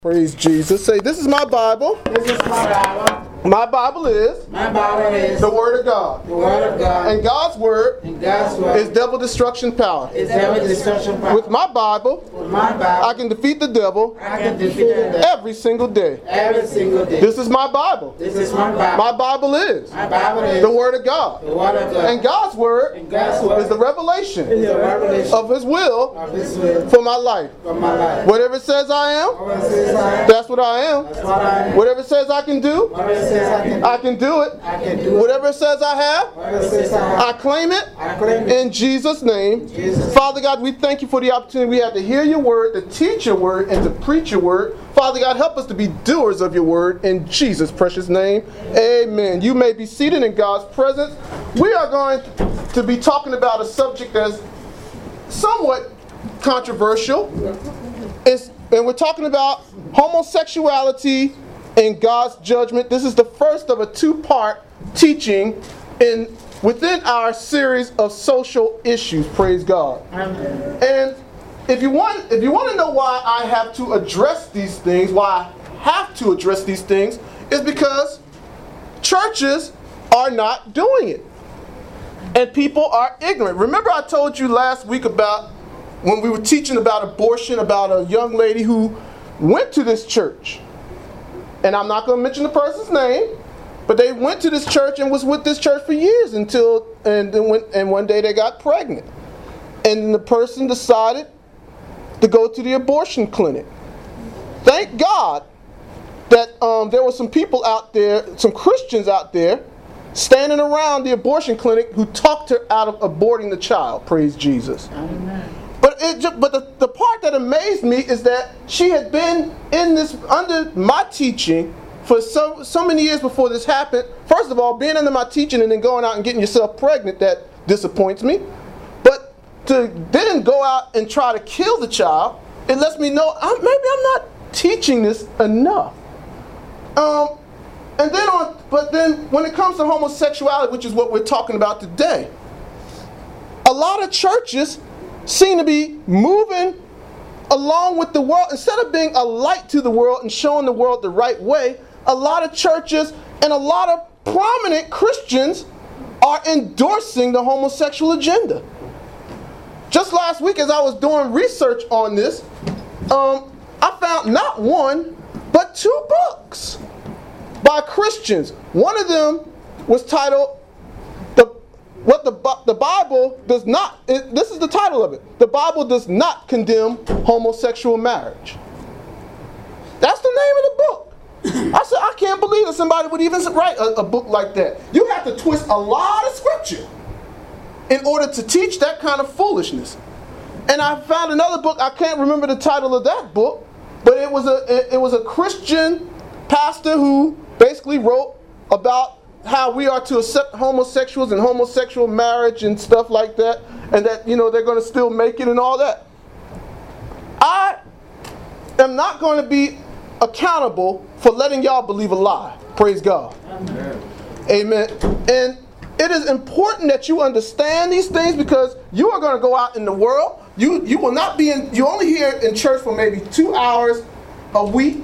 Praise Jesus. Say, this is my Bible. This is my Bible. My Bible is The Word of God. The Word of God. And God's Word is devil destruction power. With my Bible, I can defeat the devil every single day. This is my Bible. My Bible is the Word of God. And God's Word is the revelation of His will for my life. Whatever it says I am, that's what I am. Whatever it says I can do, I can do it. Whatever it says I have, I claim it in Jesus' name. Father God, we thank you for the opportunity we have to hear your word, to teach your word, and to preach your word. Father God, help us to be doers of your word in Jesus' precious name. Amen. You may be seated in God's presence. We are going to be talking about a subject that's somewhat controversial. And we're talking about homosexuality and God's judgment. This is the first of a two-part teaching within our series of social issues. Praise God. Amen. And if you want to know why I have to address these things, is because churches are not doing it. And people are ignorant. Remember I told you last week about when we were teaching about abortion, about a young lady who went to this church. And I'm not going to mention the person's name, but they went to this church and was with this church for years and one day they got pregnant. And the person decided to go to the abortion clinic. Thank God that there were some people out there, some Christians out there, standing around the abortion clinic who talked her out of aborting the child. Praise Jesus. Amen. But the part that amazed me is that she had been in this under my teaching for so many years before this happened. First of all, being under my teaching and then going out and getting yourself pregnant, that disappoints me. But to then go out and try to kill the child, it lets me know maybe I'm not teaching this enough. But then when it comes to homosexuality, which is what we're talking about today, a lot of churches seem to be moving along with the world. Instead of being a light to the world and showing the world the right way, a lot of churches and a lot of prominent Christians are endorsing the homosexual agenda. Just last week, as I was doing research on this, I found not one, but two books by Christians. One of them was titled the Bible does not, this is the title of it. The Bible does not condemn homosexual marriage. That's the name of the book. I said, I can't believe that somebody would even write a book like that. You have to twist a lot of scripture in order to teach that kind of foolishness. And I found another book, I can't remember the title of that book, but it was a Christian pastor who basically wrote about how we are to accept homosexuals and homosexual marriage and stuff like that, and that, they're going to still make it and all that. I am not going to be accountable for letting y'all believe a lie. Praise God. Amen. Amen. And it is important that you understand these things, because you are going to go out in the world. You will not be you're only here in church for maybe 2 hours a week.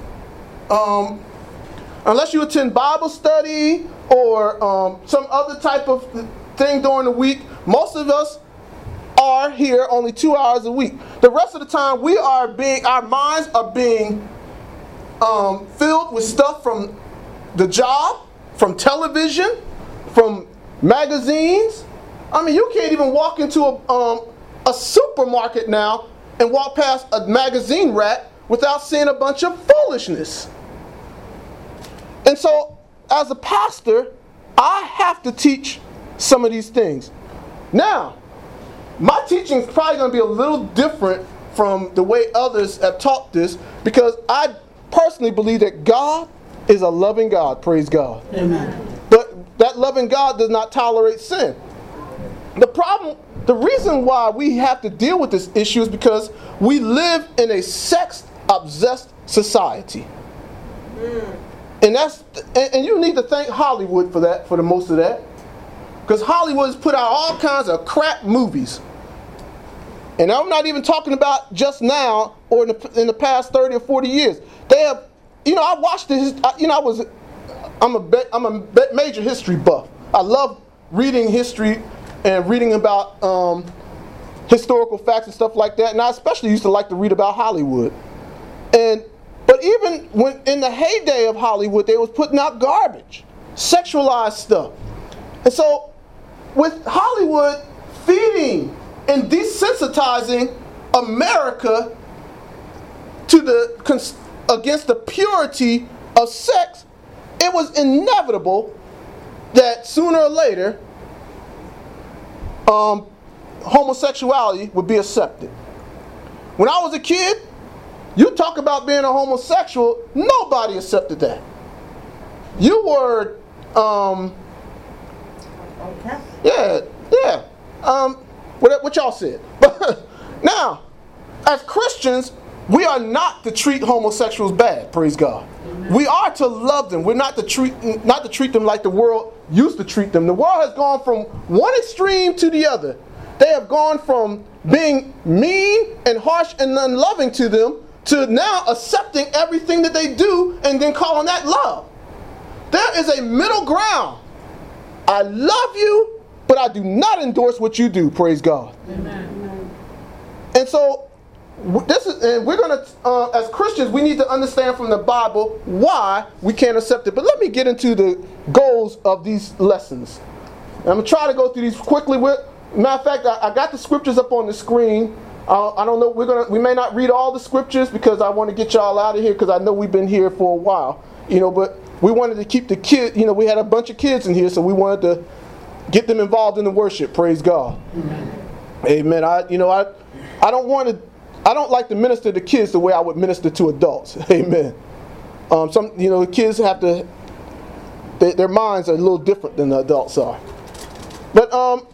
Unless you attend Bible study or some other type of thing during the week, most of us are here only 2 hours a week. The rest of the time, our minds are being filled with stuff from the job, from television, from magazines. I mean, you can't even walk into a supermarket now and walk past a magazine rack without seeing a bunch of foolishness. And so, as a pastor, I have to teach some of these things. Now, my teaching is probably going to be a little different from the way others have taught this, because I personally believe that God is a loving God. Praise God. Amen. But that loving God does not tolerate sin. The reason why we have to deal with this issue is because we live in a sex-obsessed society. And you need to thank Hollywood for that, for the most of that. Because Hollywood's put out all kinds of crap movies. And I'm not even talking about just now or in the past 30 or 40 years. They have, I watched this. I'm a major history buff. I love reading history and reading about historical facts and stuff like that. And I especially used to like to read about Hollywood. But even when in the heyday of Hollywood, they was putting out garbage, sexualized stuff. And so, with Hollywood feeding and desensitizing America against the purity of sex, it was inevitable that sooner or later homosexuality would be accepted. When I was a kid, you talk about being a homosexual, nobody accepted that. You were, Okay. yeah. What y'all said. Now, as Christians, we are not to treat homosexuals bad, praise God. Amen. We are to love them. We're not to treat them like the world used to treat them. The world has gone from one extreme to the other. They have gone from being mean and harsh and unloving to them to now accepting everything that they do and then calling that love. There is a middle ground. I love you, but I do not endorse what you do, praise God. Amen. And so, we're going to, as Christians, we need to understand from the Bible why we can't accept it. But let me get into the goals of these lessons. And I'm going to try to go through these quickly. Matter of fact, I got the scriptures up on the screen. I don't know. We may not read all the scriptures because I want to get y'all out of here because I know we've been here for a while. But we wanted to keep the kids. We had a bunch of kids in here, so we wanted to get them involved in the worship. Praise God. Amen. I don't like to minister to kids the way I would minister to adults. Amen. The kids have to. Their minds are a little different than the adults are. But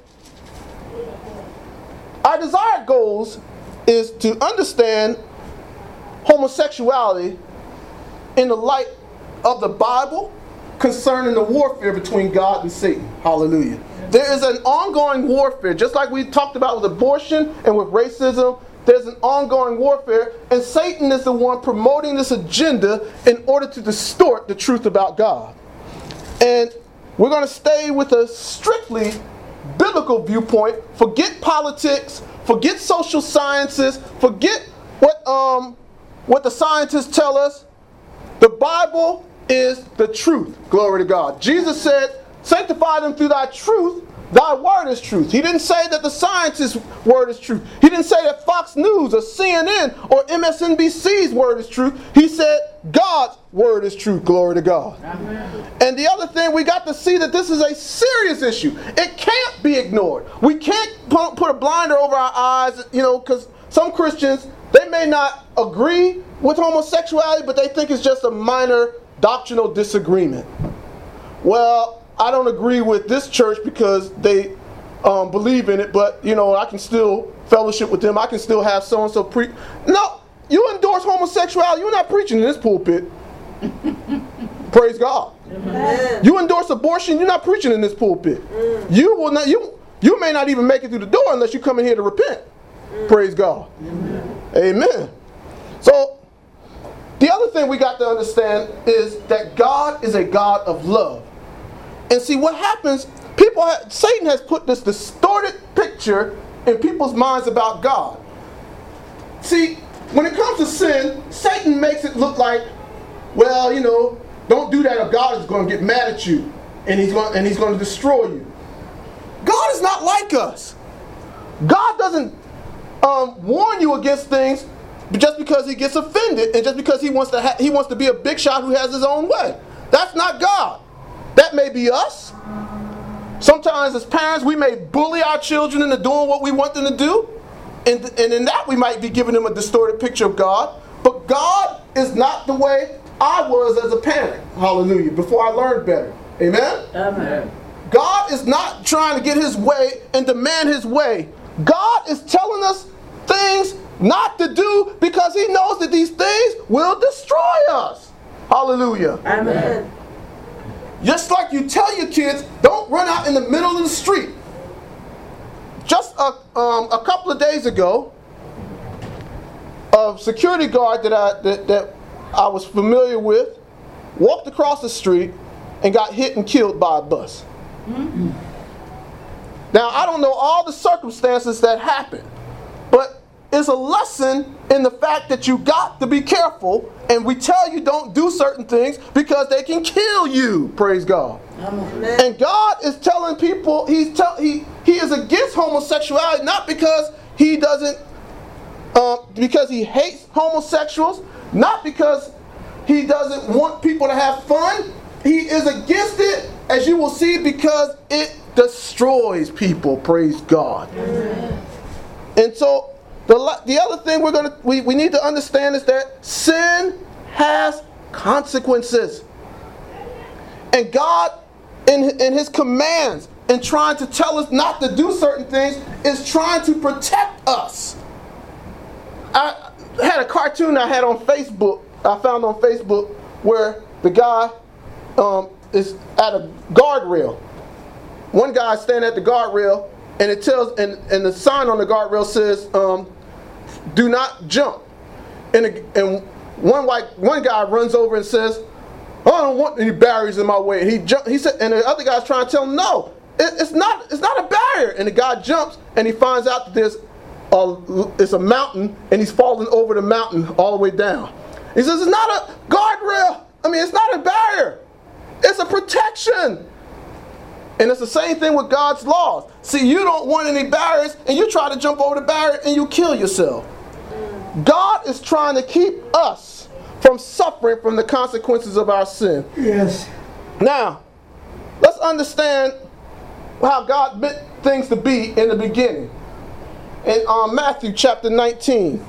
our desired goals is to understand homosexuality in the light of the Bible concerning the warfare between God and Satan. Hallelujah. There is an ongoing warfare, just like we talked about with abortion and with racism. There's an ongoing warfare, and Satan is the one promoting this agenda in order to distort the truth about God. And we're going to stay with a strictly biblical viewpoint. Forget politics, forget social sciences, forget what the scientists tell us. The Bible is the truth. Glory to God. Jesus said, sanctify them through thy truth. Thy word is truth. He didn't say that the scientist's word is truth. He didn't say that Fox News or CNN or MSNBC's word is truth. He said God's word is truth. Glory to God. Amen. And the other thing, we got to see that this is a serious issue. It can't be ignored. We can't put a blinder over our eyes, because some Christians, they may not agree with homosexuality, but they think it's just a minor doctrinal disagreement. Well, I don't agree with this church because they believe in it, but I can still fellowship with them. I can still have so-and-so preach. No, you endorse homosexuality. You're not preaching in this pulpit. Praise God. Amen. You endorse abortion. You're not preaching in this pulpit. You will not. You may not even make it through the door unless you come in here to repent. Praise God. Amen. So the other thing we got to understand is that God is a God of love. And see what happens, Satan has put this distorted picture in people's minds about God. See, when it comes to sin, Satan makes it look like, well, don't do that or God is going to get mad at you and he's going to destroy you. God is not like us. God doesn't warn you against things just because he gets offended and just because he wants to be a big shot who has his own way. That's not God. That may be us. Sometimes as parents, we may bully our children into doing what we want them to do. And in that, we might be giving them a distorted picture of God. But God is not the way I was as a parent. Hallelujah. Before I learned better. Amen? Amen. God is not trying to get his way and demand his way. God is telling us things not to do because he knows that these things will destroy us. Hallelujah. Amen. Just like you tell your kids, don't run out in the middle of the street. Just a couple of days ago, a security guard that I was familiar with walked across the street and got hit and killed by a bus. Mm-hmm. Now, I don't know all the circumstances that happened, but it's a lesson in the fact that you got to be careful, and we tell you don't do certain things because they can kill you. Praise God. Amen. And God is telling people he is against homosexuality, not because he doesn't, because he hates homosexuals, not because he doesn't want people to have fun. He is against it, as you will see, because it destroys people. Praise God. Amen. And so the other thing we need to understand is that sin has consequences. And God, in his commands, in trying to tell us not to do certain things, is trying to protect us. I had a cartoon I found on Facebook, where the guy is at a guardrail. One guy standing at the guardrail, and it tells, and the sign on the guardrail says, "Do not jump." And one guy runs over and says, "I don't want any barriers in my way." And he said, and the other guy's trying to tell him, "No, it's not a barrier." And the guy jumps, and he finds out that it's a mountain, and he's falling over the mountain all the way down. He says, "It's not a guardrail. It's not a barrier. It's a protection." And it's the same thing with God's laws. See, you don't want any barriers, and you try to jump over the barrier, and you kill yourself. God is trying to keep us from suffering from the consequences of our sin. Yes. Now, let's understand how God meant things to be in the beginning. In Matthew chapter 19,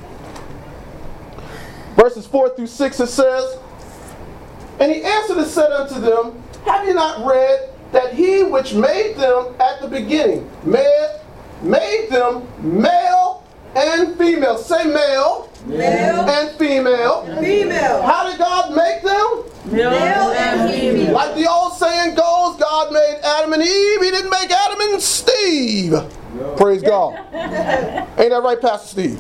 verses 4 through 6, it says, "And he answered and said unto them, Have you not read that he which made them at the beginning made them male and female?" Say male. Male and female. Female. How did God make them? Male and female. Like the old saying goes, God made Adam and Eve. He didn't make Adam and Steve. No. Praise God. Ain't that right, Pastor Steve?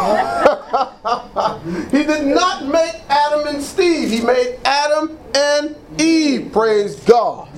He did not make Adam and Steve. He made Adam and Eve. Praise God.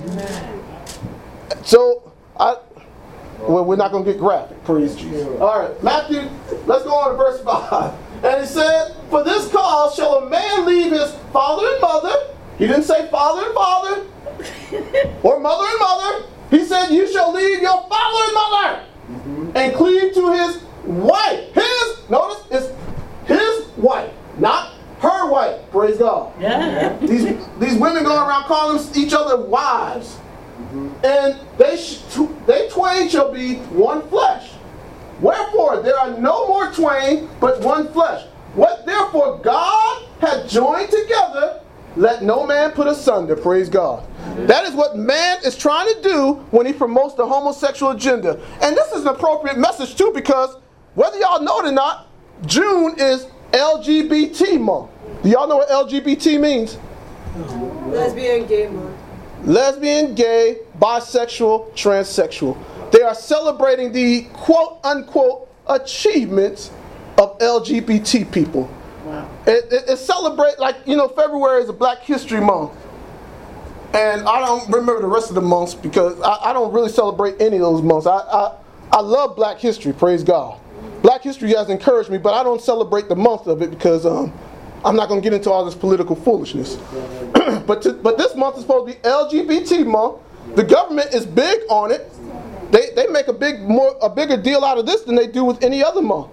So, we're not going to get graphic. Praise Jesus. All right, Matthew, let's go on to verse 5. And he said, "For this cause shall a man leave his father and mother." He didn't say father and father or mother and mother. He said, "You shall leave your father and mother and cleave to his wife." Notice, it's his wife, not her wife. Praise God. Yeah. These women go around calling each other wives. And they twain shall be one flesh. Wherefore there are no more twain, but one flesh. What therefore God hath joined together, let no man put asunder. Praise God. That is what man is trying to do when he promotes the homosexual agenda. And this is an appropriate message too, because whether y'all know it or not, June is LGBT month. Do y'all know what LGBT means? Lesbian, gay month. Lesbian, gay, bisexual, transsexual. They are celebrating the quote-unquote achievements of LGBT people. Wow. It celebrates, February is a Black History Month. And I don't remember the rest of the months because I don't really celebrate any of those months. I love Black history, praise God. Black history has encouraged me, but I don't celebrate the month of it because I'm not going to get into all this political foolishness. But this month is supposed to be LGBT month. The government is big on it. They make a bigger deal out of this than they do with any other month.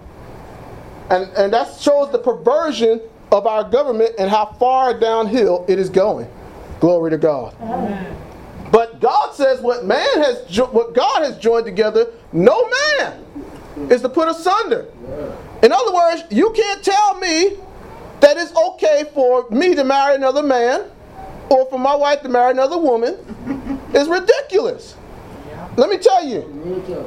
And that shows the perversion of our government and how far downhill it is going. Glory to God. Amen. But God says what God has joined together, no man is to put asunder. In other words, you can't tell me that it's okay for me to marry another man or for my wife to marry another woman. It's ridiculous. Let me tell you.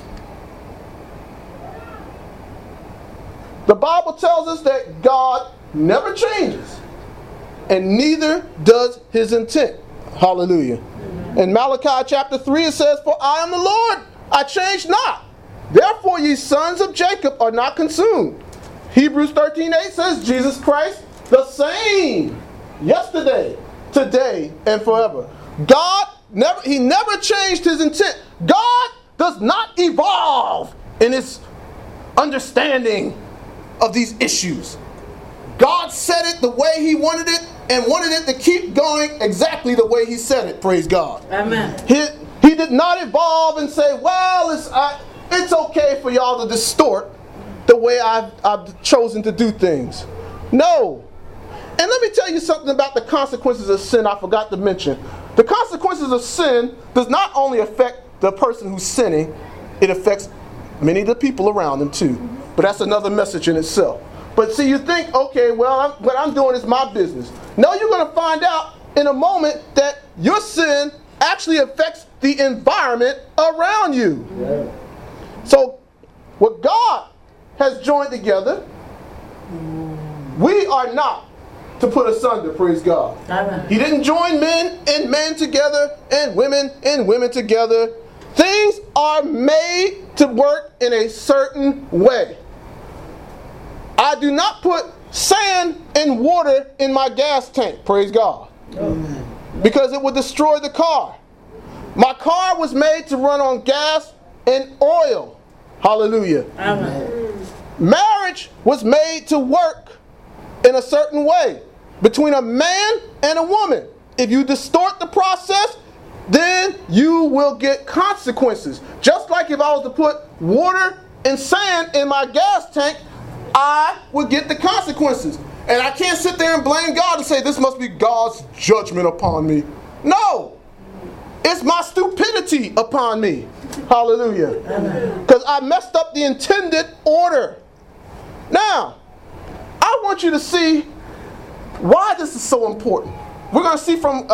The Bible tells us that God never changes, and neither does his intent. Hallelujah. In Malachi chapter 3 it says, "For I am the Lord, I change not. Therefore ye sons of Jacob are not consumed. Hebrews 13:8 says Jesus Christ the same yesterday, today, and forever. God never changed his intent. God does not evolve in his understanding of these issues. God said it the way he wanted it and wanted it to keep going exactly the way he said it. Praise God. Amen. He did not evolve and say, well, it's okay for y'all to distort the way I've chosen to do things. No. And let me tell you something about the consequences of sin I forgot to mention. The consequences of sin does not only affect the person who's sinning, it affects many of the people around them too. But that's another message in itself. But see, you think, okay, well, what I'm doing is my business. No, you're going to find out in a moment that your sin actually affects the environment around you. Yeah. So, what God has joined together, we are not to put asunder, praise God. Amen. He didn't join men and men together and women together. Things are made to work in a certain way. I do not put sand and water in my gas tank, praise God. Amen. Because it would destroy the car. My car was made to run on gas and oil. Hallelujah. Amen. Marriage was made to work in a certain way between a man and a woman. If you distort the process, then you will get consequences. Just like if I was to put water and sand in my gas tank, I would get the consequences. And I can't sit there and blame God and say, this must be God's judgment upon me. No. It's my stupidity upon me. Hallelujah. Because I messed up the intended order. Now, I want you to see why this is so important. We're going to see from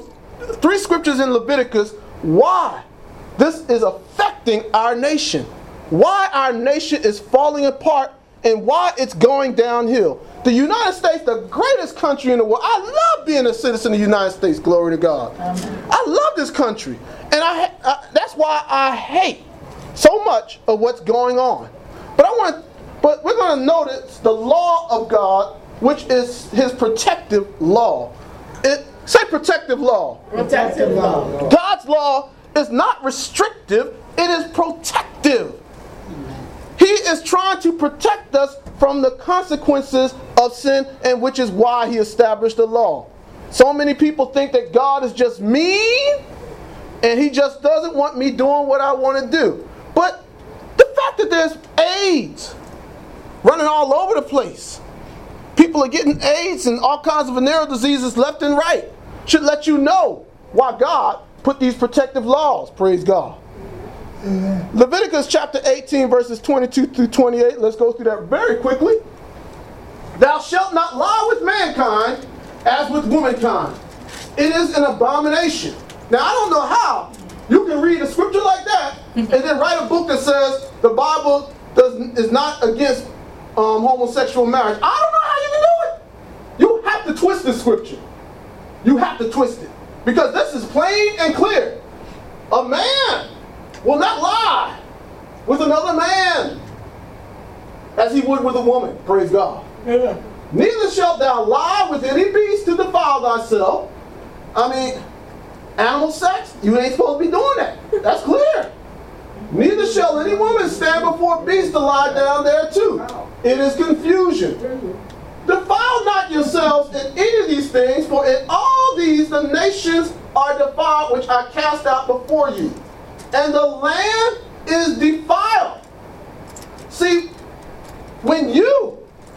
3 scriptures in Leviticus why this is affecting our nation. Why our nation is falling apart and why it's going downhill. The United States, the greatest country in the world. I love being a citizen of the United States. Glory to God. Amen. I love this country. And that's why I hate so much of what's going on. But we're going to notice the law of God, which is his protective law. Say protective law. Protective law. God's law is not restrictive, it is protective. He is trying to protect us from the consequences of sin, and which is why he established the law. So many people think that God is just mean and he just doesn't want me doing what I want to do. But the fact that there's AIDS running all over the place, people are getting AIDS and all kinds of venereal diseases left and right, should let you know why God put these protective laws. Praise God. Leviticus chapter 18 verses 22 through 28. Let's go through that very quickly. Thou shalt not lie with mankind as with womankind. It is an abomination. Now I don't know how you can read a scripture like that and then write a book that says the Bible is not against homosexual marriage. I don't know how you can do it. You have to twist the scripture. You have to twist it. Because this is plain and clear. A man will not lie with another man as he would with a woman. Praise God. Yeah. Neither shalt thou lie with any beast to defile thyself. I mean, animal sex, you ain't supposed to be doing that. That's clear. Neither shall any woman stand before a beast to lie down there too. It is confusion. Defile not yourselves in any of these things, for in all these the nations are defiled which I cast out before you. And the land is defiled. See, when you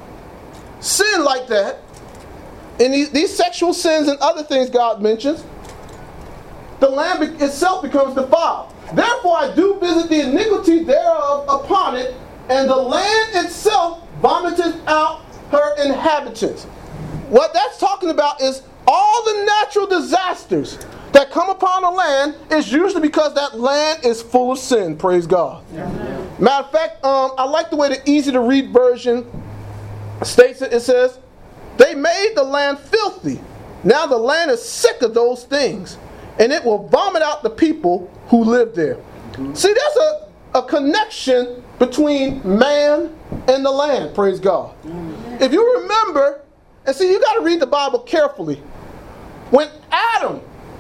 sin like that, in these sexual sins and other things God mentions, the land itself becomes defiled. Therefore I do visit the iniquity thereof upon it, and the land itself vomiteth out her inhabitants. What that's talking about is all the natural disasters that come upon a land is usually because that land is full of sin. Praise God. Amen. Matter of fact, I like the way the easy to read version states it. It says, they made the land filthy. Now the land is sick of those things, and it will vomit out the people who live there. See, a connection between man and the land, praise God. If you remember, and see, you got to read the Bible carefully. When Adam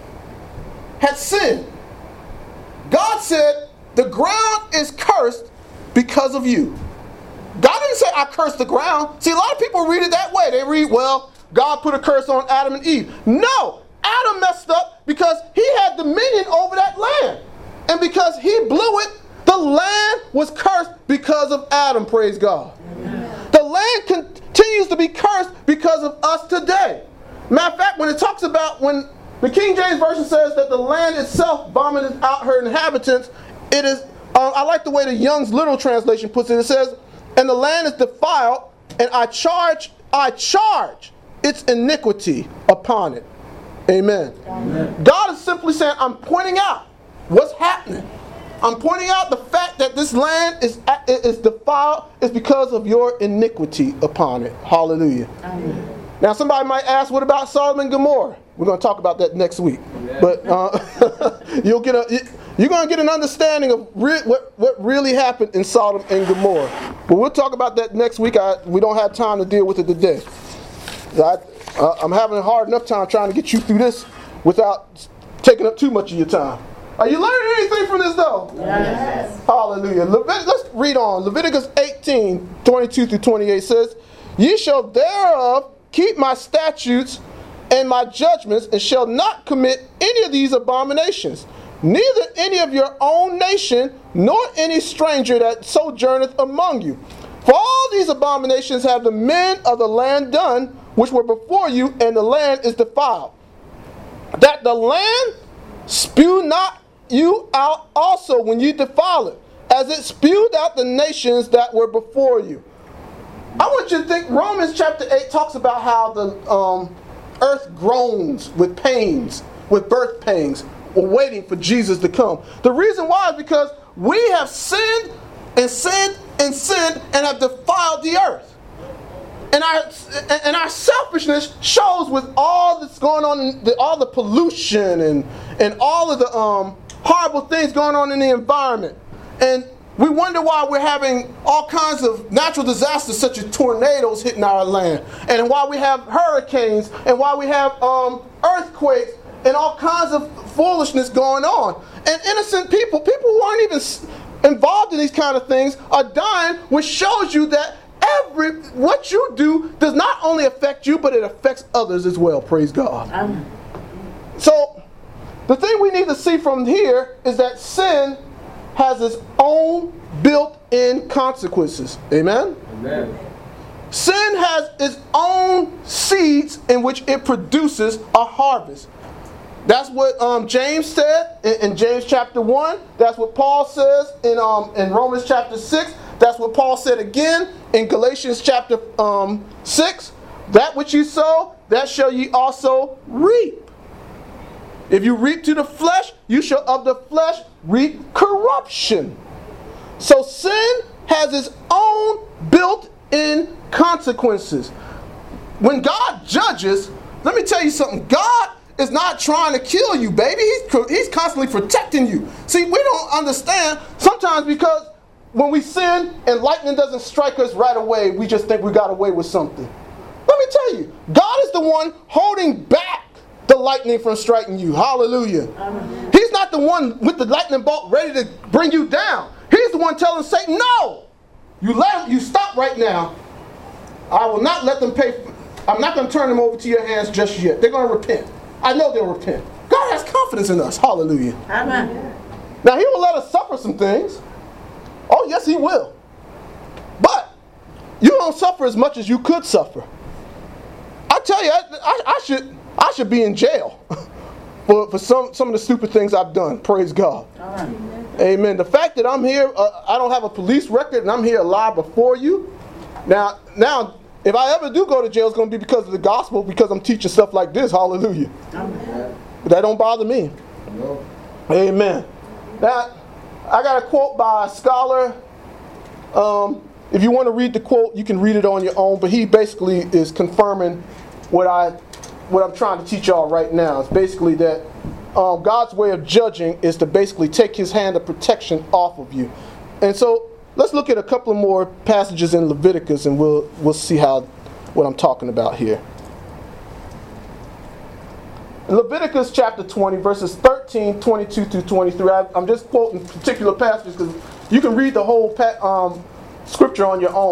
had sinned, God said, the ground is cursed because of you. God didn't say, I cursed the ground. See, a lot of people read it that way. They read, well, God put a curse on Adam and Eve. No, Adam messed up because he had dominion over that land. And because he blew it, the land was cursed because of Adam, praise God. Amen. The land continues to be cursed because of us today. Matter of fact, when it talks about, when the King James Version says that the land itself vomited out her inhabitants, it is, I like the way the Young's Literal Translation puts it. It says, and the land is defiled, and I charge its iniquity upon it. Amen. Amen. God is simply saying, I'm pointing out what's happening. I'm pointing out the fact that this land is defiled is because of your iniquity upon it. Hallelujah. Amen. Now somebody might ask, what about Sodom and Gomorrah? We're going to talk about that next week. Amen. But you're going to get an understanding of what really happened in Sodom and Gomorrah. But we'll talk about that next week. We don't have time to deal with it today. I'm having a hard enough time trying to get you through this without taking up too much of your time. Are you learning anything from this though? Yes. Hallelujah. Let's read on. Leviticus 18, 22 through 28 says, ye shall thereof keep my statutes and my judgments, and shall not commit any of these abominations, neither any of your own nation, nor any stranger that sojourneth among you. For all these abominations have the men of the land done, which were before you, and the land is defiled. That the land spew not you out also when you defile it, as it spewed out the nations that were before you. I want you to think, Romans chapter 8 talks about how the earth groans with pains, with birth pains, waiting for Jesus to come. The reason why is because we have sinned and sinned and sinned and have defiled the earth. And our selfishness shows with all that's going on, all the pollution and all of the horrible things going on in the environment. And we wonder why we're having all kinds of natural disasters such as tornadoes hitting our land, and why we have hurricanes, and why we have earthquakes, and all kinds of foolishness going on. And innocent people who aren't even involved in these kind of things are dying, which shows you that what you do does not only affect you, but it affects others as well. Praise God. So the thing we need to see from here is that sin has its own built-in consequences. Amen? Amen. Sin has its own seeds in which it produces a harvest. That's what James said in James chapter 1. That's what Paul says in Romans chapter 6. That's what Paul said again in Galatians chapter 6. That which you sow, that shall ye also reap. If you reap to the flesh, you shall of the flesh reap corruption. So sin has its own built-in consequences. When God judges, let me tell you something. God is not trying to kill you, baby. He's constantly protecting you. See, we don't understand sometimes, because when we sin and lightning doesn't strike us right away, we just think we got away with something. Let me tell you, God is the one holding back the lightning from striking you. Hallelujah. Amen. He's not the one with the lightning bolt ready to bring you down. He's the one telling Satan, no, you stop right now. I will not let them pay. I'm not going to turn them over to your hands just yet. They're going to repent. I know they'll repent. God has confidence in us. Hallelujah. Amen. Now he will let us suffer some things. Oh yes, he will. But you don't suffer as much as you could suffer. I tell you, I should be in jail for some of the stupid things I've done. Praise God. Amen. Amen. The fact that I'm here, I don't have a police record, and I'm here alive before you. Now, if I ever do go to jail, it's going to be because of the gospel, because I'm teaching stuff like this. Hallelujah. Amen. But that don't bother me. No. Amen. Now, I got a quote by a scholar. If you want to read the quote, you can read it on your own. But he basically is confirming what I'm trying to teach y'all right now. It's basically that God's way of judging is to basically take his hand of protection off of you. And so let's look at a couple of more passages in Leviticus, and we'll see what I'm talking about here. In Leviticus chapter 20, verses 13, 22 through 23. I'm just quoting particular passages because you can read the whole scripture on your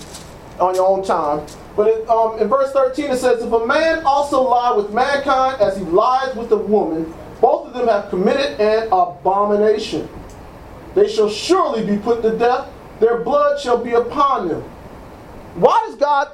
own time. But in verse 13 it says, if a man also lie with mankind as he lies with a woman, both of them have committed an abomination. They shall surely be put to death. Their blood shall be upon them. Why does God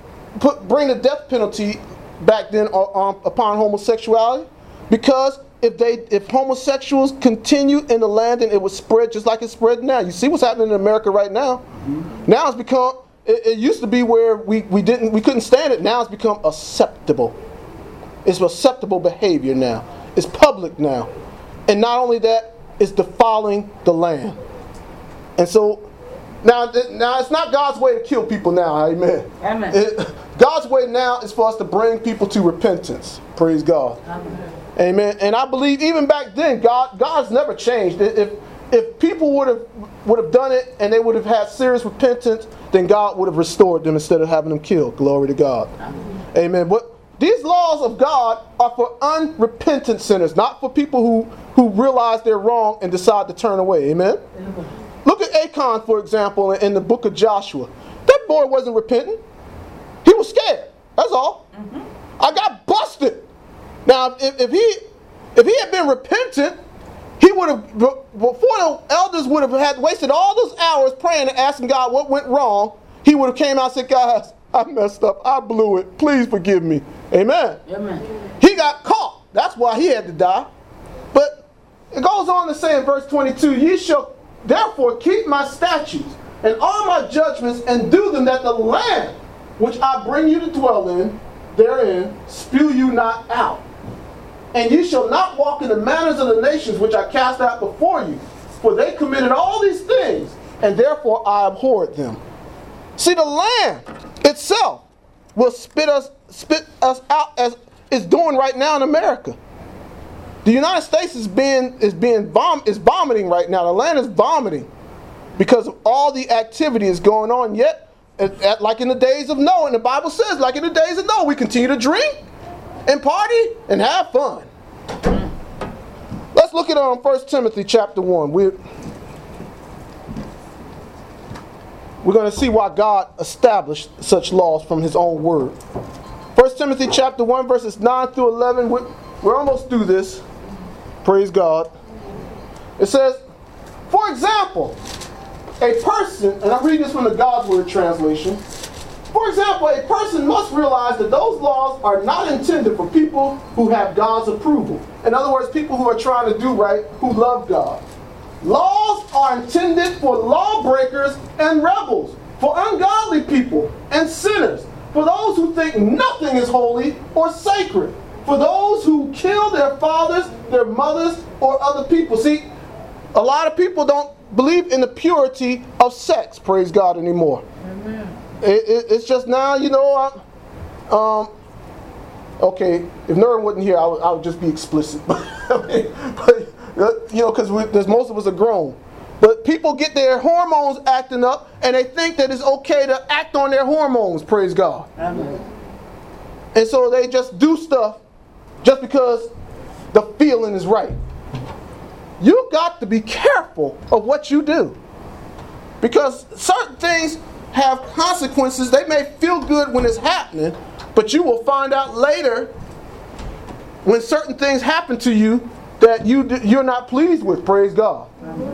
bring the death penalty back then upon homosexuality? Because if homosexuals continue in the land, then it would spread just like it's spread now. You see what's happening in America right now. Mm-hmm. Now it's become. It used to be where we couldn't stand it. Now it's become acceptable. It's acceptable behavior now. It's public now, and not only that, it's defiling the land. And so now it's not God's way to kill people now. Amen. Amen. God's way now is for us to bring people to repentance. Praise God. Amen. Amen. And I believe even back then, God's never changed. If people would have done it and they would have had serious repentance, then God would have restored them instead of having them killed. Glory to God. Amen. Amen. But these laws of God are for unrepentant sinners, not for people who realize they're wrong and decide to turn away. Amen. Amen. Look at Achan, for example, in the book of Joshua. That boy wasn't repentant. He was scared. That's all. Mm-hmm. I got busted. Now, if he had been repentant, he would have, before the elders would have had wasted all those hours praying and asking God what went wrong, he would have came out and said, guys, I messed up. I blew it. Please forgive me. Amen. Amen. He got caught. That's why he had to die. But it goes on to say in verse 22, ye shall therefore keep my statutes and all my judgments and do them, that the land which I bring you to dwell in, therein spew you not out. And ye shall not walk in the manners of the nations which I cast out before you, for they committed all these things, and therefore I abhorred them. See, the land itself will spit us out as it's doing right now in America. The United States is vomiting right now. The land is vomiting because of all the activity is going on. Yet, like in the days of Noah, and the Bible says, like in the days of Noah, we continue to drink and party and have fun. Let's look at 1 Timothy chapter 1. We're going to see why God established such laws from his own word. 1 Timothy chapter 1, verses 9 through 11. We're almost through this. Praise God. It says, for example, a person, and I'm reading this from the God's Word translation. For example, a person must realize that those laws are not intended for people who have God's approval. In other words, people who are trying to do right, who love God. Laws are intended for lawbreakers and rebels, for ungodly people and sinners, for those who think nothing is holy or sacred, for those who kill their fathers, their mothers, or other people. See, a lot of people don't believe in the purity of sex, praise God, anymore. Amen. It's just now, okay, if Nora wasn't here, I would just be explicit. Because most of us are grown. But people get their hormones acting up, and they think that it's okay to act on their hormones, praise God. Amen. And so they just do stuff just because the feeling is right. You've got to be careful of what you do. Because certain things have consequences. They may feel good when it's happening, but you will find out later when certain things happen to you that you're not pleased with, praise God.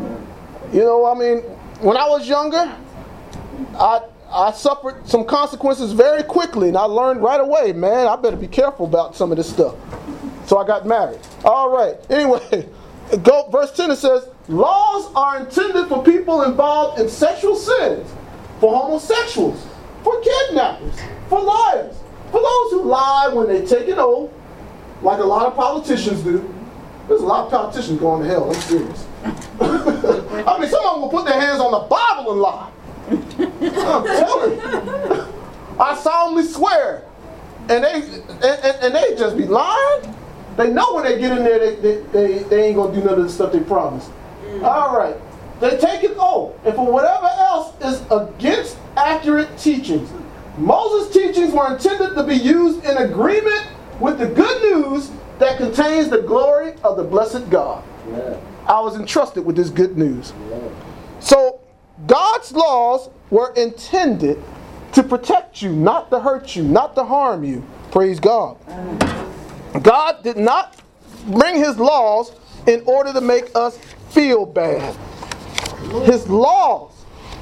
When I was younger, I suffered some consequences very quickly, and I learned right away, man, I better be careful about some of this stuff. So I got married. All right. Anyway, verse 10, it says, laws are intended for people involved in sexual sins, for homosexuals, for kidnappers, for liars, for those who lie when they take an oath, like a lot of politicians do. There's a lot of politicians going to hell. I'm serious. Some of them will put their hands on the Bible and lie. I'm telling you. I solemnly swear. And they just be lying. They know when they get in there, they ain't going to do none of the stuff they promised. All right. they take an oath, and for whatever else is against accurate teachings. Moses' teachings were intended to be used in agreement with the good news that contains the glory of the blessed God. Yeah. I was entrusted with this good news. Yeah. So, God's laws were intended to protect you, not to hurt you, not to harm you. Praise God. God did not bring his laws in order to make us feel bad. His laws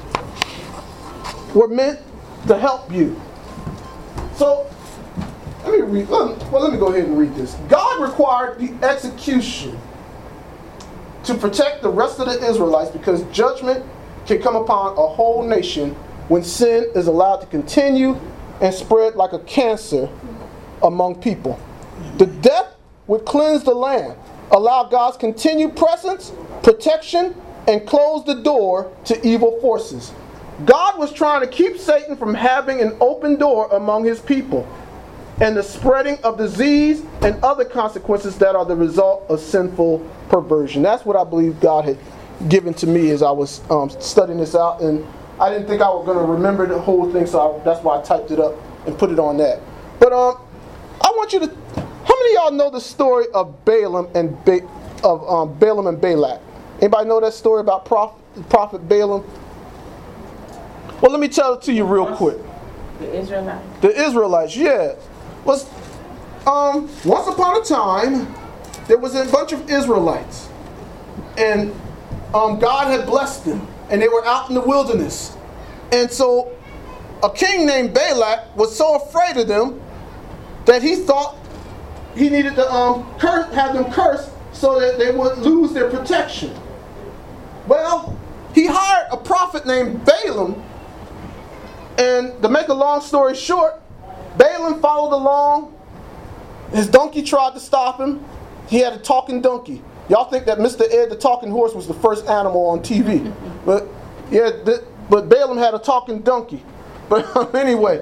were meant to help you. So, let me go ahead and read this. God required the execution to protect the rest of the Israelites because judgment can come upon a whole nation when sin is allowed to continue and spread like a cancer among people. The death would cleanse the land, allow God's continued presence, protection, and close the door to evil forces. God was trying to keep Satan from having an open door among his people and the spreading of disease and other consequences that are the result of sinful perversion. That's what I believe God had given to me as I was studying this out, and I didn't think I was going to remember the whole thing, so that's why I typed it up and put it on that. But I want you to, how many of y'all know the story of Balaam and Balak? Anybody know that story about prophet Balaam? Well, let me tell it to you real quick. The Israelites. The Israelites, yeah. Was once upon a time there was a bunch of Israelites, and God had blessed them, and they were out in the wilderness. And so a king named Balak was so afraid of them that he thought he needed to have them cursed so that they would lose their protection. Well, he hired a prophet named Balaam, and to make a long story short, Balaam followed along. His donkey tried to stop him. He had a talking donkey. Y'all think that Mr. Ed the Talking Horse was the first animal on TV. But yeah, but Balaam had a talking donkey. But anyway,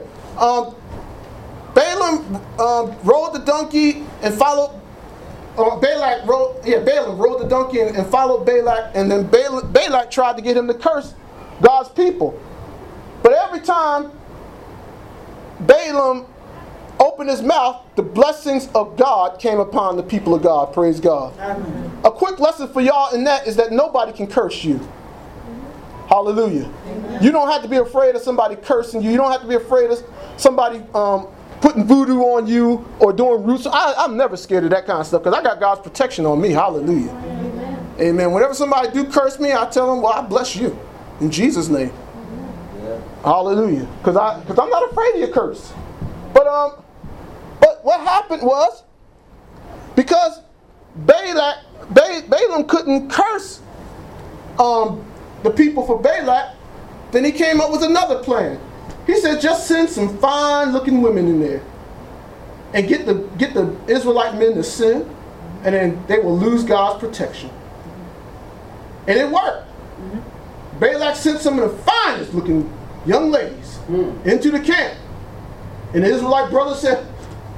Balaam rode the donkey and followed. Balaam rode the donkey and followed Balak, and then Balak tried to get him to curse God's people. But every time Balaam opened his mouth, the blessings of God came upon the people of God. Praise God. Amen. A quick lesson for y'all in that is that nobody can curse you. Hallelujah. Amen. You don't have to be afraid of somebody cursing you. You don't have to be afraid of somebody putting voodoo on you or doing roots. I'm never scared of that kind of stuff because I got God's protection on me. Hallelujah. Amen. Amen. Whenever somebody do curse me, I tell them, well, I bless you in Jesus' name. Hallelujah. Because I'm not afraid of your curse. But what happened was, because Balaam couldn't curse the people for Balak, then he came up with another plan. He said, just send some fine-looking women in there and get the Israelite men to sin, and then they will lose God's protection. And it worked. Balak sent some of the finest-looking young ladies into the camp. And the Israelite brother said,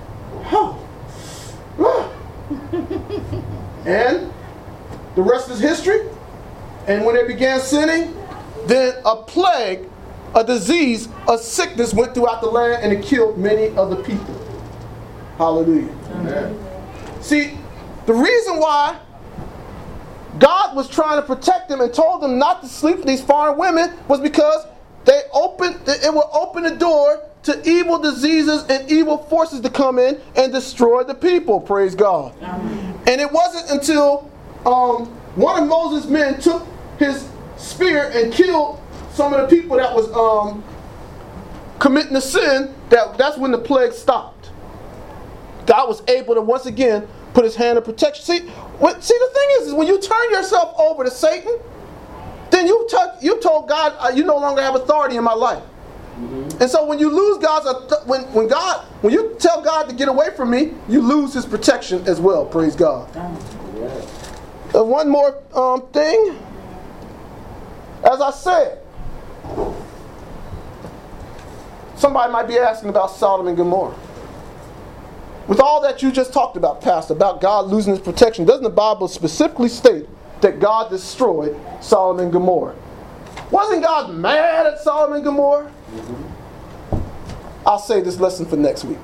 and the rest is history. And when they began sinning, then a plague, a disease, a sickness went throughout the land, and it killed many of the people. Hallelujah. Amen. See, the reason why God was trying to protect them and told them not to sleep with these foreign women was because it will open the door to evil diseases and evil forces to come in and destroy the people. Praise God. Amen. And it wasn't until one of Moses' men took his spear and killed some of the people that was committing the sin that's when the plague stopped. God was able to once again put his hand of protection. See, the thing is when you turn yourself over to Satan, then you told God, you no longer have authority in my life. Mm-hmm. And so when you lose God's, when you tell God to get away from me, you lose his protection as well. Praise God. One more thing. As I said, somebody might be asking about Sodom and Gomorrah. With all that you just talked about, Pastor, about God losing his protection, doesn't the Bible specifically state that God destroyed Sodom and Gomorrah. Wasn't God mad at Sodom and Gomorrah? I'll save this lesson for next week.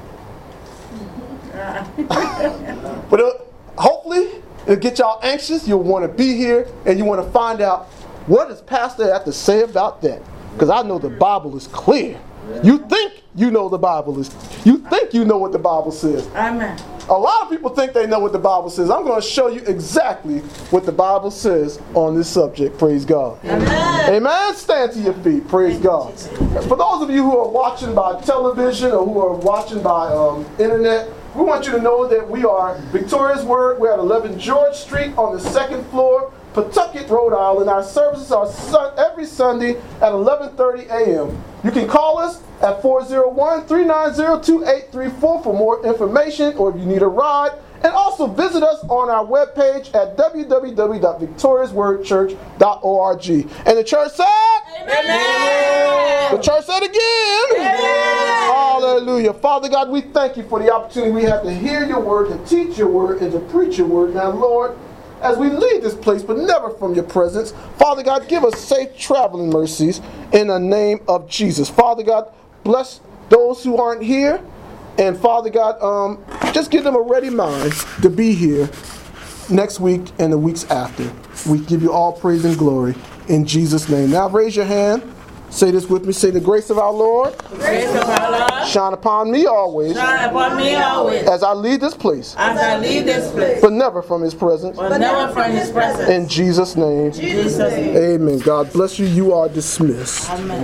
But hopefully it'll get y'all anxious. You'll want to be here and you want to find out what does Pastor have to say about that. Because I know the Bible is clear. You think you know the Bible is. You think you know what the Bible says. Amen. A lot of people think they know what the Bible says. I'm going to show you exactly what the Bible says on this subject. Praise God. Amen. Amen. Stand to your feet. Praise God. For those of you who are watching by television or who are watching by internet, we want you to know that we are Victorious Word. We're at 11 George Street on the second floor, Pawtucket, Rhode Island. Our services are every Sunday at 11:30 a.m. You can call us at 401-390-2834 for more information or if you need a ride. And also visit us on our webpage at www.victoriouswordchurch.org. And the church said? Amen. The church said again? Amen. Hallelujah. Father God, we thank you for the opportunity we have to hear your word, to teach your word, and to preach your word. Now, Lord, as we leave this place, but never from your presence, Father God, give us safe traveling mercies in the name of Jesus. Father God, bless those who aren't here. And Father God, just give them a ready mind to be here next week and the weeks after. We give you all praise and glory in Jesus' name. Now raise your hand. Say this with me. Say, the grace of our Lord, Grace of our Lord, shine upon me always, shine upon me always, as I leave this place, as I leave this place, but never from his presence. but never from his presence. In Jesus' name, In Jesus' name. amen. God bless you. You are dismissed. Amen.